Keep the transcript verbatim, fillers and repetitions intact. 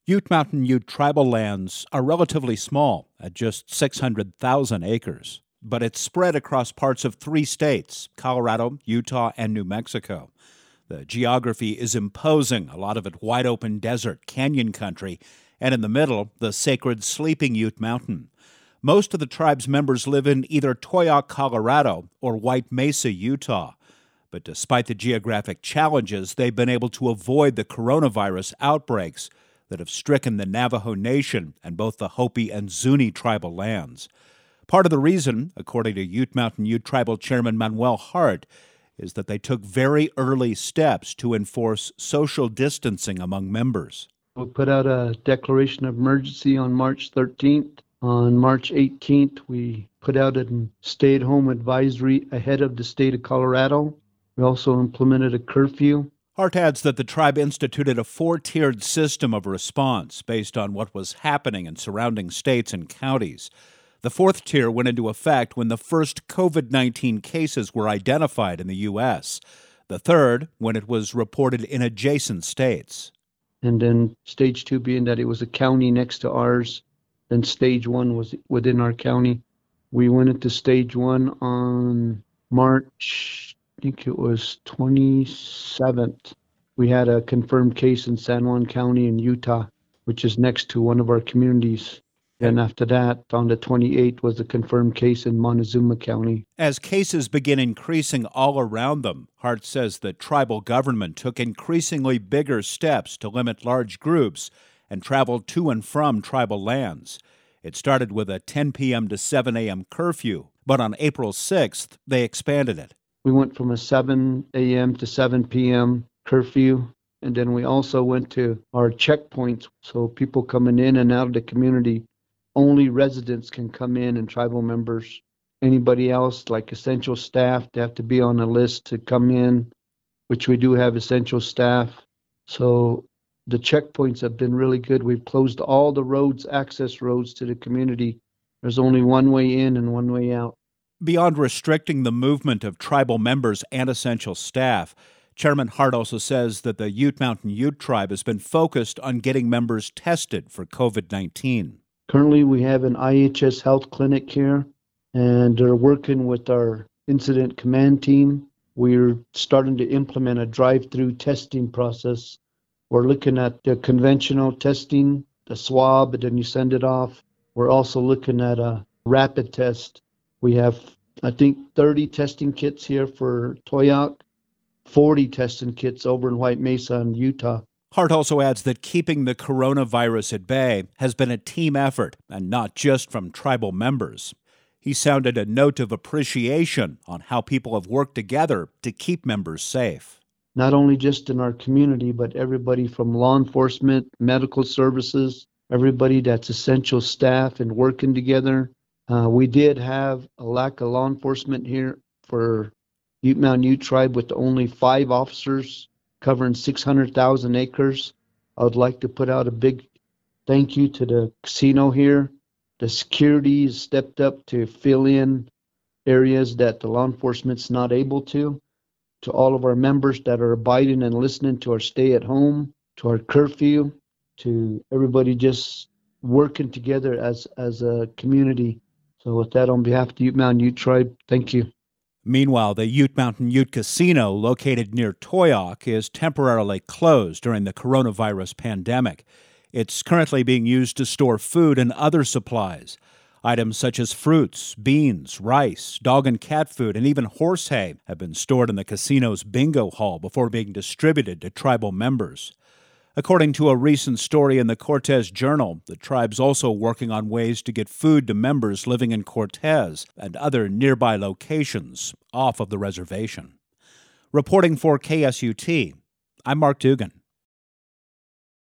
Ute Mountain Ute tribal lands are relatively small, at just six hundred thousand acres. But it's spread across parts of three states, Colorado, Utah, and New Mexico. The geography is imposing, a lot of it wide-open desert, canyon country, and in the middle, the sacred Sleeping Ute Mountain. Most of the tribe's members live in either Toyoak, Colorado, or White Mesa, Utah. But despite the geographic challenges, they've been able to avoid the coronavirus outbreaks that have stricken the Navajo Nation and both the Hopi and Zuni tribal lands. Part of the reason, according to Ute Mountain Ute Tribal Chairman Manuel Hart, is that they took very early steps to enforce social distancing among members. We put out a declaration of emergency on March thirteenth. On March eighteenth, we put out a stay-at-home advisory ahead of the state of Colorado. We also implemented a curfew. Hart adds that the tribe instituted a four-tiered system of response based on what was happening in surrounding states and counties. The fourth tier went into effect when the first covid nineteen cases were identified in the U S. The third, when it was reported in adjacent states. And then stage two being that it was a county next to ours. Then stage one was within our county. We went into stage one on March, I think it was twenty-seventh. We had a confirmed case in San Juan County in Utah, which is next to one of our communities. And after that, on the twenty-eighth, was a confirmed case in Montezuma County. As cases begin increasing all around them, Hart says the tribal government took increasingly bigger steps to limit large groups and travel to and from tribal lands. It started with a ten p.m. to seven a.m. curfew, but on April sixth, they expanded it. We went from a seven a.m. to seven p.m. curfew, and then we also went to our checkpoints, so people coming in and out of the community, only residents can come in and tribal members. Anybody else, like essential staff, they have to be on a list to come in, which we do have essential staff. So the checkpoints have been really good. We've closed all the roads, access roads to the community. There's only one way in and one way out. Beyond restricting the movement of tribal members and essential staff, Chairman Hart also says that the Ute Mountain Ute Tribe has been focused on getting members tested for covid nineteen. Currently, we have an I H S health clinic here, and they're working with our incident command team. We're starting to implement a drive-through testing process. We're looking at the conventional testing, the swab, and then you send it off. We're also looking at a rapid test. We have, I think, thirty testing kits here for Toyoak, forty testing kits over in White Mesa and Utah. Hart also adds that keeping the coronavirus at bay has been a team effort, and not just from tribal members. He sounded a note of appreciation on how people have worked together to keep members safe. Not only just in our community, but everybody from law enforcement, medical services, everybody that's essential staff and working together. Uh, we did have a lack of law enforcement here for Ute Mountain Ute Tribe with only five officers covering six hundred thousand acres. I would like to put out a big thank you to the casino here. The security has stepped up to fill in areas that the law enforcement's not able to. To all of our members that are abiding and listening to our stay at home, to our curfew, to everybody just working together as, as a community. So with that, on behalf of the Ute Mountain Ute Tribe, thank you. Meanwhile, the Ute Mountain Ute Casino, located near Toyoak, is temporarily closed during the coronavirus pandemic. It's currently being used to store food and other supplies. Items such as fruits, beans, rice, dog and cat food, and even horse hay have been stored in the casino's bingo hall before being distributed to tribal members. According to a recent story in the Cortez Journal, the tribe's also working on ways to get food to members living in Cortez and other nearby locations off of the reservation. Reporting for K S U T, I'm Mark Dugan.